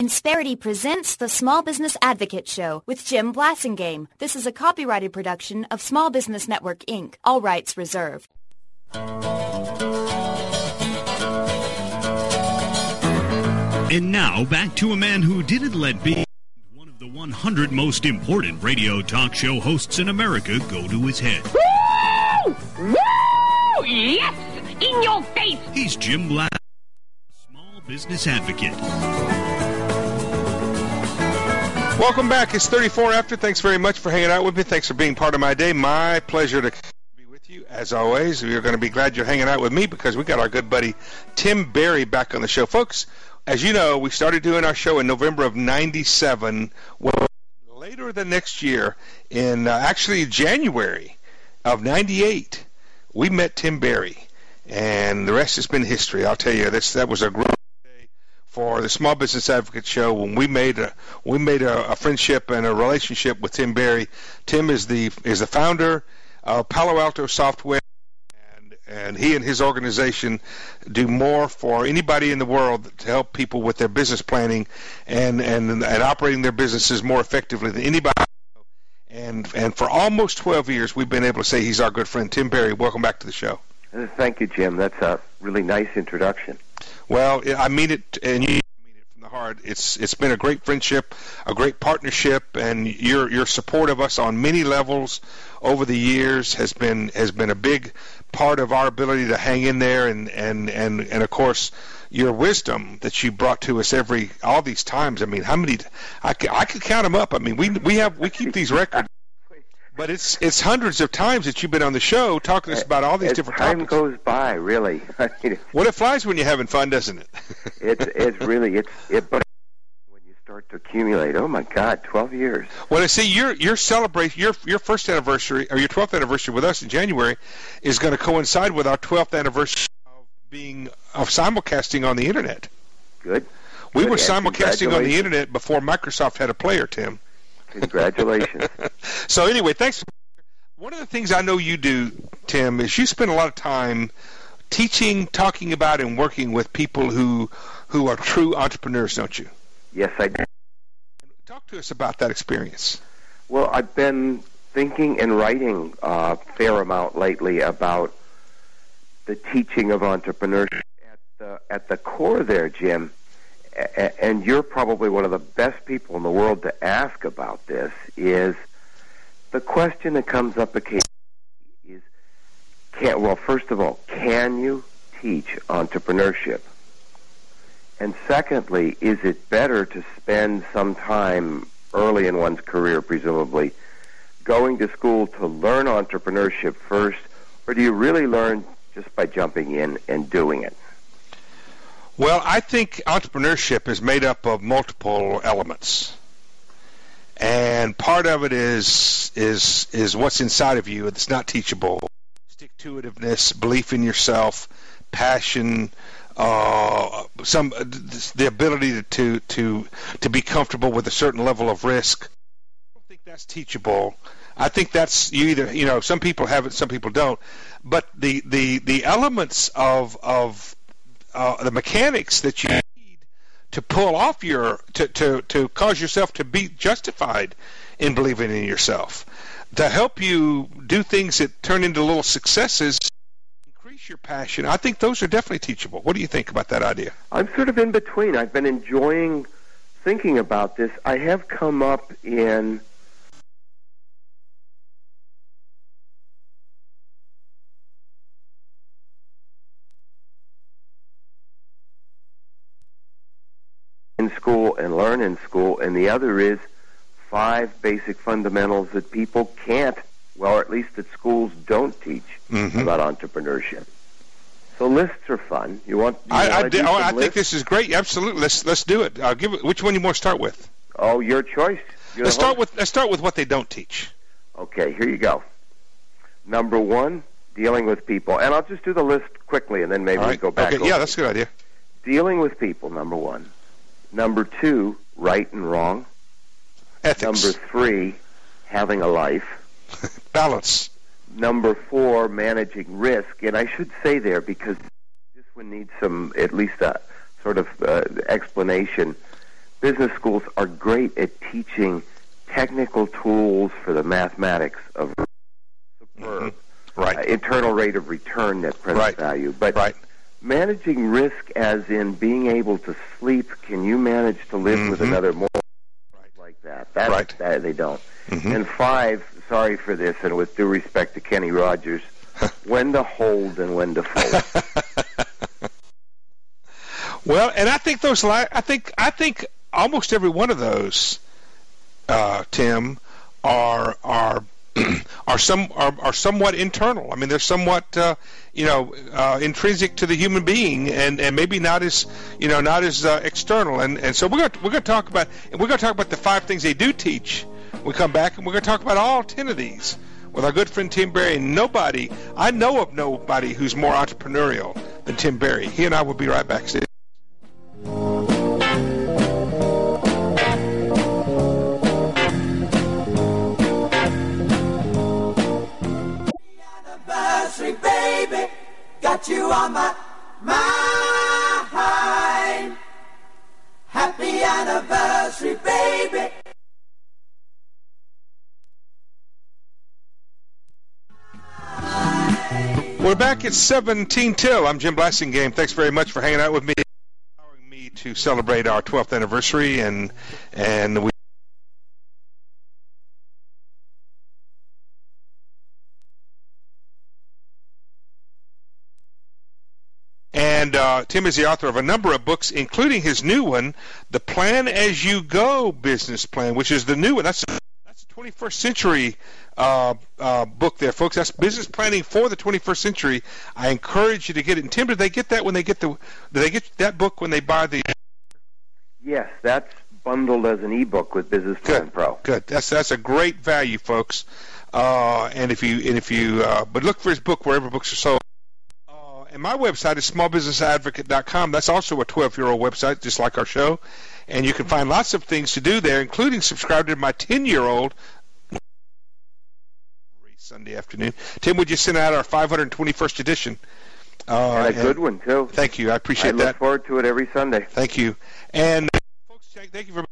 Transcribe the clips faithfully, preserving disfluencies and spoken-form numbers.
Insperity presents the Small Business Advocate Show with Jim Blasingame. This is a copyrighted production of Small Business Network, Incorporated. All rights reserved. And now, back to a man who didn't let be one of the one hundred most important radio talk show hosts in America go to his head. Woo! Woo! Yes! In your face! He's Jim Blass, Small Business Advocate. Welcome back. It's thirty-four after. Thanks very much for hanging out with me. Thanks for being part of my day. My pleasure to be with you, as always. You're going to be glad you're hanging out with me because we got our good buddy Tim Berry back on the show. Folks, as you know, we started doing our show in November of ninety-seven. Well, later the next year, in uh, actually January of ninety-eight, we met Tim Berry. And the rest has been history. I'll tell you, this, that was a great day for the Small Business Advocate Show when we made a we made a, a friendship and a relationship with Tim Berry. Tim is the is the founder of Palo Alto Software, and and he and his organization do more for anybody in the world to help people with their business planning and and, and operating their businesses more effectively than anybody. And and for almost twelve years, we've been able to say he's our good friend. Tim Berry, welcome back to the show. Thank you, Jim. That's a really nice introduction. Well, I mean it, and you mean it from the heart. It's it's been a great friendship, a great partnership, and your your support of us on many levels over the years has been has been a big part of our ability to hang in there, and and and, and of course your wisdom that you brought to us every all these times. I mean, how many? I could, I could count them up. I mean, we we have we keep these records. But it's it's hundreds of times that you've been on the show talking to us about all these As different time topics. Time goes by, really. I mean, it's, well, it flies when you're having fun, doesn't it? it's it's really it's it. But when you start to accumulate, oh my God, twelve years. Well, I see your your celebration, your your first anniversary or your twelfth anniversary with us in January is going to coincide with our twelfth anniversary of being of simulcasting on the internet. Good. We Good. were simulcasting on the internet before Microsoft had a player, Tim. Congratulations. So anyway, thanks. One of the things I know you do, Tim, is you spend a lot of time teaching, talking about, and working with people who who are true entrepreneurs, don't you? Yes, I do. Talk to us about that experience. Well, I've been thinking and writing a fair amount lately about the teaching of entrepreneurship. At the, at the core there, Jim, and you're probably one of the best people in the world to ask about this, is the question that comes up occasionally is, can, well, first of all, can you teach entrepreneurship? And secondly, is it better to spend some time early in one's career, presumably, going to school to learn entrepreneurship first, or do you really learn just by jumping in and doing it? Well, I think entrepreneurship is made up of multiple elements, and part of it is is is what's inside of you. It's not teachable. Stick-to-itiveness, belief in yourself, passion, uh, some the ability to, to to to be comfortable with a certain level of risk. I don't think that's teachable. I think that's you either you know some people have it, some people don't. But the the the elements of of Uh, the mechanics that you need to pull off your to, to, to cause yourself to be justified in believing in yourself, to help you do things that turn into little successes, increase your passion. I think those are definitely teachable. What do you think about that idea? I'm sort of in between. I've been enjoying thinking about this. I have come up in in school and learn in school, and the other is five basic fundamentals that people can't, well, or at least that schools don't teach mm-hmm. about entrepreneurship. So lists are fun. You want? You I, want I, to do oh, I lists? think this is great. Absolutely, let's let's do it. I'll give it. Which one do you want to start with? Oh, your choice. You're let's start with let's start with what they don't teach. Okay, here you go. Number one, dealing with people, and I'll just do the list quickly, and then maybe right. we go back. Okay, over yeah, that's a good idea. Dealing with people, number one. Number two, right and wrong. Ethics. Number three, having a life. Balance. Number four, managing risk. And I should say there, because this one needs some, at least a sort of uh, explanation. business schools are great at teaching technical tools for the mathematics of superb. Mm-hmm. Right. Uh, internal rate of return, net present right. value. But right. managing risk as in being able to sleep, can you manage to live mm-hmm. with another mortal? Right. Like that. That's, right. That they don't. Mm-hmm. And five, sorry for this, and with due respect to Kenny Rogers, when to hold and when to fold. Well, and I think those, li- I think, I think almost every one of those, uh, Tim, are are are some are, are somewhat internal. I mean, they're somewhat, uh, you know, uh, intrinsic to the human being, and, and maybe not as, you know, not as uh, external. And, and so we're going to, we're going to talk about, and we're going to talk about the five things they do teach. We come back and we're going to talk about all ten of these with our good friend Tim Berry. Nobody, I know of nobody who's more entrepreneurial than Tim Berry. He and I will be right back. Anniversary, baby, got you on my mind. Happy anniversary, baby. We're back at seventeen till. I'm Jim Blassingame. Thanks very much for hanging out with me, allowing me to celebrate our twelfth anniversary, and and we. And uh, Tim is the author of a number of books, including his new one, The Plan As You Go Business Plan, which is the new one. That's that's a twenty-first century uh, uh, book there, folks. That's business planning for the twenty-first century. I encourage you to get it. And Tim, did they get that when they get the? Do they get that book when they buy the? Yes, that's bundled as an ebook with Business Plan Good. Pro. Good. That's that's a great value, folks. Uh, and if you and if you uh, but look for his book wherever books are sold. And my website is small business advocate dot com. That's also a twelve-year-old website, just like our show. And you can find lots of things to do there, including subscribe to my ten-year-old Sunday afternoon. Tim, would you send out our five hundred twenty-first edition? Uh, and a good one, too. Thank you. I appreciate that. I look that. forward to it every Sunday. Thank you. And, folks, thank you very much.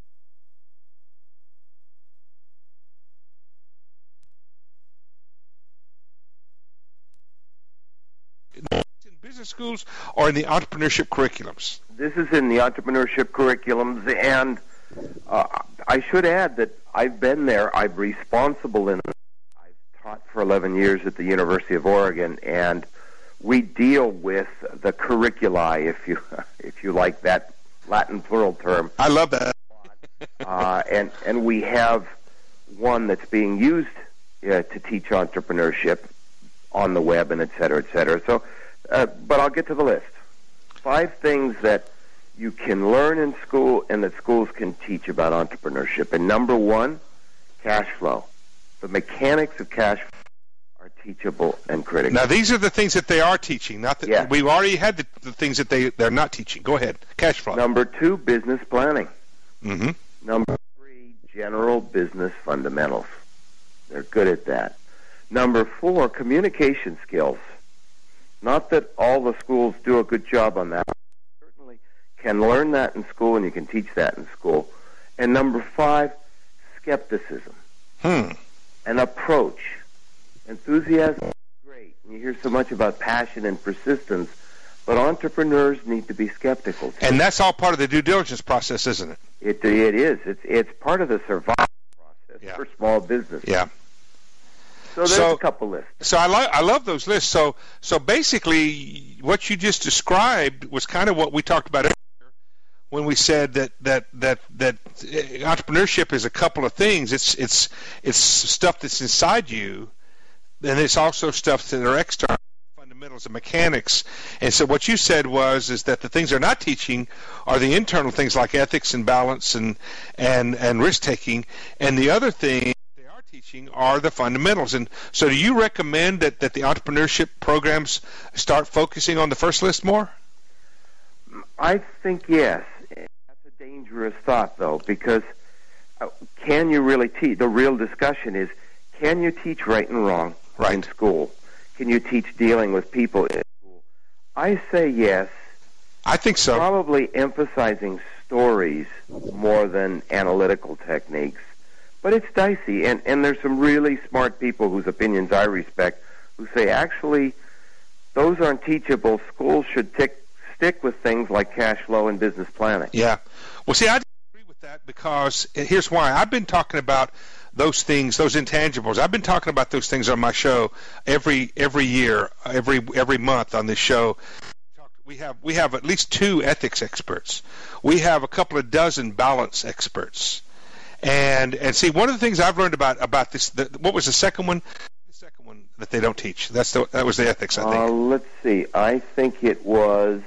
In business schools or in the entrepreneurship curriculums? This is in the entrepreneurship curriculums, and uh, I should add that I've been there. I'm responsible in it. I've taught for eleven years at the University of Oregon, and we deal with the curricula, if you if you like that Latin plural term. I love that. uh, and and we have one that's being used uh, to teach entrepreneurship on the web and et cetera, et cetera. So, uh, but I'll get to the list. Five things that you can learn in school and that schools can teach about entrepreneurship. And number one, cash flow. The mechanics of cash flow are teachable and critical. Now, these are the things that they are teaching. Not that yes. We've already had the, the things that they, they're not teaching. Go ahead. Cash flow. Number two, business planning. Mm-hmm. Number three, general business fundamentals. They're good at that. Number four, communication skills. Not that all the schools do a good job on that. You certainly can learn that in school, and you can teach that in school. And number five, skepticism. Hmm. An approach. Enthusiasm is great. And you hear so much about passion and persistence, but entrepreneurs need to be skeptical too. And that's all part of the due diligence process, isn't it? It, it is. It's, it's part of the survival process yeah. for small business. Yeah. So there's so, a couple lists. So I love I love those lists. So so basically, what you just described was kind of what we talked about earlier when we said that that that that entrepreneurship is a couple of things. It's it's it's stuff that's inside you, and it's also stuff that are external, fundamentals and mechanics. And so what you said was is that the things they're not teaching are the internal things like ethics and balance and and and risk taking, and the other thing teaching are the fundamentals. And so do you recommend that, that the entrepreneurship programs start focusing on the first list more? I think yes. That's a dangerous thought, though, because uh, can you really teach? The real discussion is, can you teach right and wrong right. in school? Can you teach dealing with people in school? I say yes. I think so. Probably emphasizing stories more than analytical techniques. But it's dicey, and, and there's some really smart people whose opinions I respect who say, actually, those aren't teachable. Schools should tick, stick with things like cash flow and business planning. Yeah. Well, see, I agree with that because here's why. I've been talking about those things, those intangibles. I've been talking about those things on my show every every year, every every month on this show. We have we have at least two ethics experts. We have a couple of dozen balance experts. And and see, one of the things I've learned about about this, the, what was the second one? The second one that they don't teach. That's the that was the ethics, I think. Uh, let's see. I think it was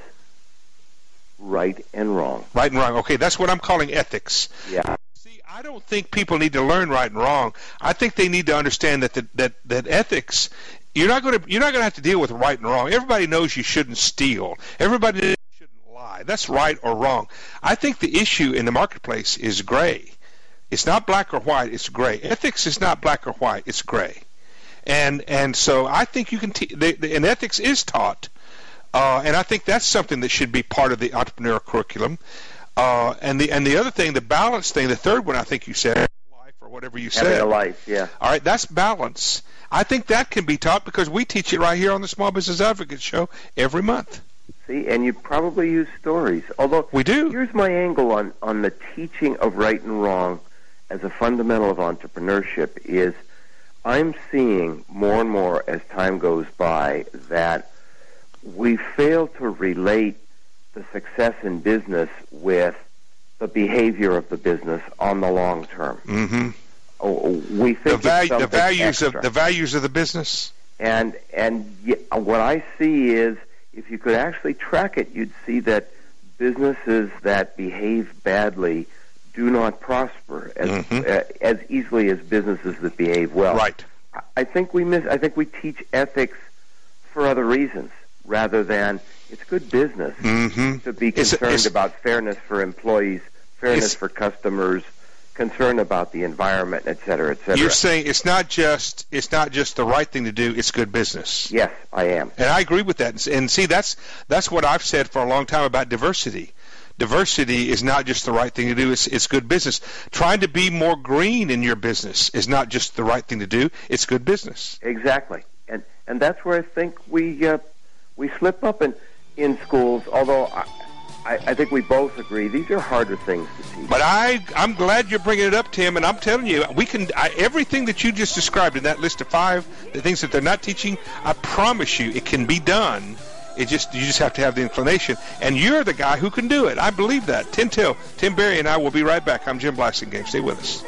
right and wrong. Right and wrong. Okay, that's what I'm calling ethics. Yeah. See, I don't think people need to learn right and wrong. I think they need to understand that the, that that ethics. You're not going to you're not going to have to deal with right and wrong. Everybody knows you shouldn't steal. Everybody knows you shouldn't lie. That's right or wrong. I think the issue in the marketplace is gray. It's not black or white, it's gray. Ethics is not black or white, it's gray. And and so I think you can, te- they, they, and ethics is taught, uh, and I think that's something that should be part of the entrepreneurial curriculum. Uh, and the and the other thing, the balance thing, the third one I think you said, life or whatever you said. Having a life, yeah. All right, that's balance. I think that can be taught because we teach it right here on the Small Business Advocate Show every month. See, and you probably use stories. Although we do. Here's my angle on, on the teaching of right and wrong as a fundamental of entrepreneurship is I'm seeing more and more as time goes by that we fail to relate the success in business with the behavior of the business on the long term. Mm-hmm. Oh, we think the, value, the values extra. of the values of the business. And and y- what I see is if you could actually track it, you'd see that businesses that behave badly do not prosper as mm-hmm. uh, as easily as businesses that behave well. Right. I think we miss. I think we teach ethics for other reasons rather than it's good business mm-hmm. to be It's- concerned it's- about fairness for employees, fairness It's- for customers, concern about the environment, et cetera, et cetera. You're saying it's not just it's not just the right thing to do; it's good business. Yes, I am. And I agree with that. And see, that's that's what I've said for a long time about diversity. Diversity is not just the right thing to do; it's it's good business. Trying to be more green in your business is not just the right thing to do; it's good business. Exactly, and and that's where I think we uh, we slip up in in schools. Although I, I, I think we both agree these are harder things to teach. But I I'm glad you're bringing it up, Tim. And I'm telling you, we can I, everything that you just described in that list of five, the things that they're not teaching. I promise you, it can be done. It just you just have to have the inclination, and you're the guy who can do it. I believe that. Tim Till, Tim Berry, and I will be right back. I'm Jim Blasingame. Stay with us.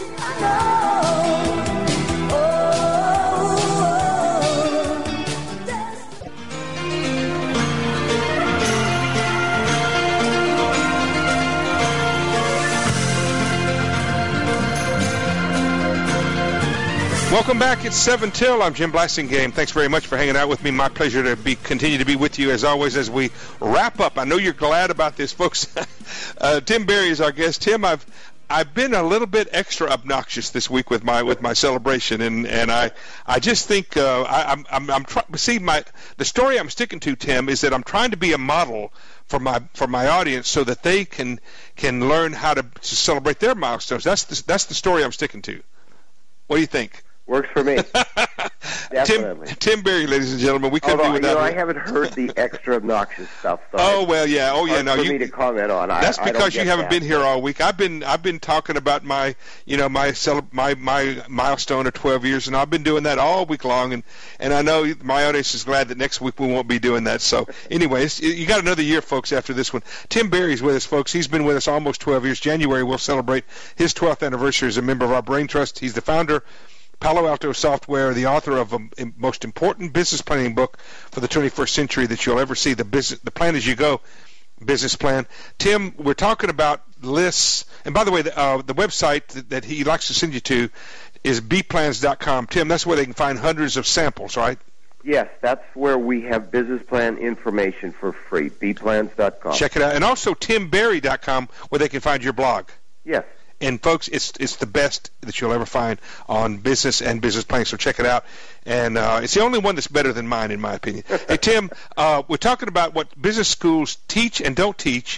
Welcome back. It's seven till. I'm Jim Blasingame. Thanks very much for hanging out with me. My pleasure to be continue to be with you as always as we wrap up. I know you're glad about this, folks. uh, Tim Berry is our guest. Tim, I've I've been a little bit extra obnoxious this week with my with my celebration, and, and I I just think uh, I, I'm I'm, I'm trying. See, my the story I'm sticking to, Tim, is that I'm trying to be a model for my for my audience so that they can can learn how to, to celebrate their milestones. That's the, that's the story I'm sticking to. What do you think? Works for me. Definitely. Tim, Tim Berry, ladies and gentlemen, we couldn't Although, do you know, without I him. haven't heard the extra obnoxious stuff. So Oh well, yeah. Oh yeah. hard No, for you. me to comment on. That's I, I don't because you get haven't that. been here all week. I've been I've been talking about my you know my cele- my my milestone of twelve years, and I've been doing that all week long. And, and I know my audience is glad that next week we won't be doing that. So, anyways, you got another year, folks. After this one, Tim Berry's with us, folks. He's been with us almost twelve years. January we'll celebrate his twelfth anniversary as a member of our Brain Trust. He's the founder. Palo Alto Software, the author of the most important business planning book for the twenty-first century that you'll ever see, the business, the Plan As You Go business plan. Tim, we're talking about lists, and by the way, the, uh, the website that, that he likes to send you to is b plans dot com. Tim, that's where they can find hundreds of samples, right? Yes, that's where we have business plan information for free, b plans dot com. Check it out. And also tim berry dot com, where they can find your blog. Yes. And folks, it's it's the best that you'll ever find on business and business planning. So check it out. And uh, it's the only one that's better than mine, in my opinion. Hey Tim, uh, we're talking about what business schools teach and don't teach.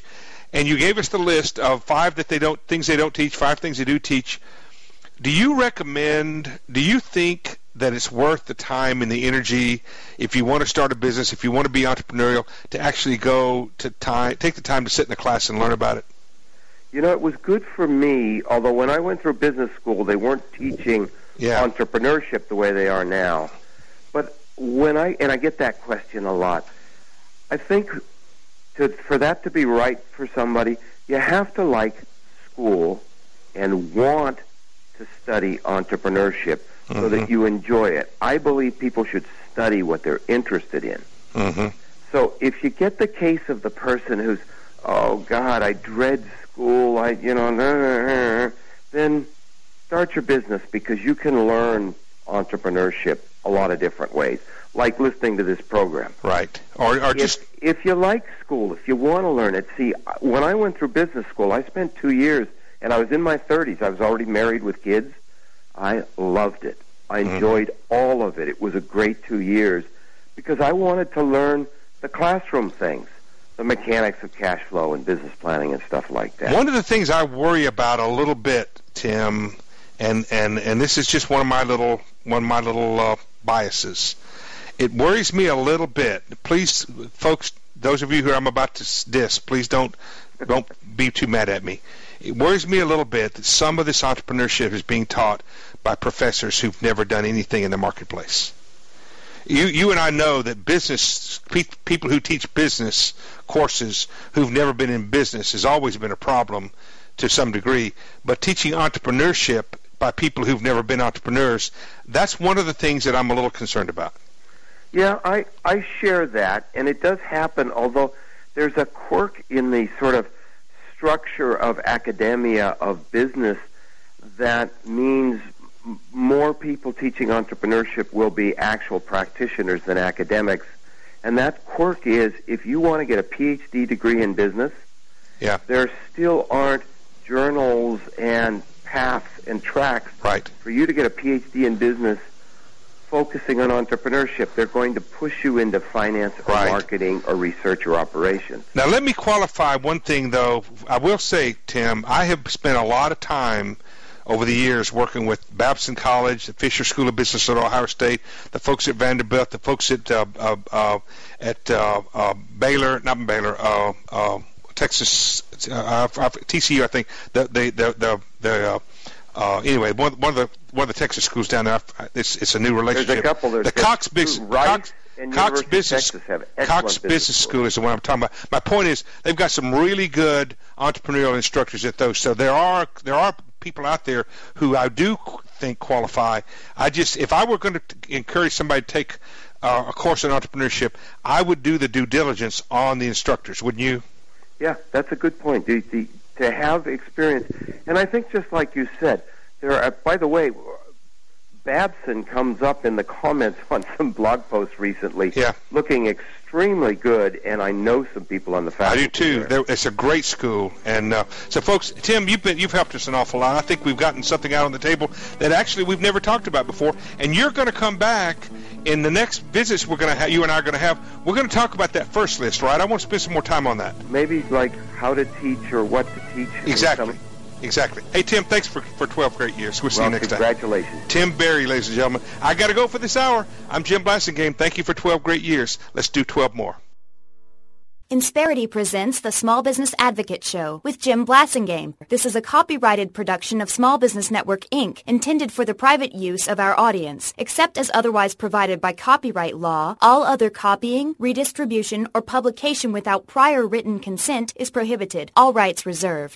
and you gave us the list of five that they don't things they don't teach, five things they do teach. Do you recommend? Do you think that it's worth the time and the energy, if you want to start a business, if you want to be entrepreneurial, to actually go to time, take the time to sit in a class and learn about it? You know, it was good for me, although when I went through business school, they weren't teaching yeah. entrepreneurship the way they are now. But when I, and I get that question a lot, I think to, for that to be right for somebody, you have to like school and want to study entrepreneurship so mm-hmm. that you enjoy it. I believe people should study what they're interested in. Mm-hmm. So if you get the case of the person who's, oh, God, I dread school, I, you know, nah, nah, nah, then start your business, because you can learn entrepreneurship a lot of different ways, like listening to this program. Right. Or, or if, just... If you like school, if you want to learn it, see, when I went through business school, I spent two years, and I was in my thirties. I was already married with kids. I loved it. I enjoyed mm-hmm. all of it. It was a great two years because I wanted to learn the classroom things, the mechanics of cash flow and business planning and stuff like that. One of the things I worry about a little bit, Tim, and and, and this is just one of my little one of my little uh, biases. It worries me a little bit. Please, folks, those of you who I'm about to diss, please don't don't be too mad at me. It worries me a little bit that some of this entrepreneurship is being taught by professors who've never done anything in the marketplace. You you and I know that business pe- people who teach business courses who've never been in business has always been a problem to some degree. But teaching entrepreneurship by people who've never been entrepreneurs, that's one of the things that I'm a little concerned about. Yeah, I, I share that, and it does happen, although there's a quirk in the sort of structure of academia, of business, that means m- more people teaching entrepreneurship will be actual practitioners than academics. And that quirk is, if you want to get a P H D degree in business, yeah. there still aren't journals and paths and tracks right. for you to get a P H D in business focusing on entrepreneurship. They're going to push you into finance or right. marketing or research or operations. Now, let me qualify one thing, though. I will say, Tim, I have spent a lot of time over the years working with Babson College, the Fisher School of Business at Ohio State, the folks at Vanderbilt, the folks at uh, uh, uh, at uh, uh, Baylor, not Baylor, uh, uh, Texas, uh, T C U, I think. The the the the, the uh, Uh, anyway, one, one of the one of the Texas schools down there, it's it's a new relationship. There's a couple. There's the Cox Business Cox, Cox Business Cox Business School is the one I'm talking about. My point is, they've got some really good entrepreneurial instructors at those. So there are there are people out there who I do think qualify. I just, if I were going to encourage somebody to take uh, a course in entrepreneurship, I would do the due diligence on the instructors. Wouldn't you? Yeah, that's a good point. The, the, to have experience, and I think just like you said, there are. By the way, Babson comes up in the comments on some blog posts recently, yeah. looking extremely good, and I know some people on the faculty. I do too. There, it's a great school, and uh, so folks, Tim, you've been you've helped us an awful lot. I think we've gotten something out on the table that actually we've never talked about before, and you're going to come back in the next visits we're going to have. You and I are going to have. We're going to talk about that first list, right? I want to spend some more time on that. Maybe like how to teach or what to teach. Exactly. Exactly. Hey, Tim, thanks for, for twelve great years. We'll see well, you next congratulations. time. Tim Berry, ladies and gentlemen. I got to go for this hour. I'm Jim Blasingame. Thank you for twelve great years. Let's do twelve more. Insperity presents the Small Business Advocate Show with Jim Blasingame. This is a copyrighted production of Small Business Network, Incorporated, intended for the private use of our audience. Except as otherwise provided by copyright law, all other copying, redistribution, or publication without prior written consent is prohibited. All rights reserved.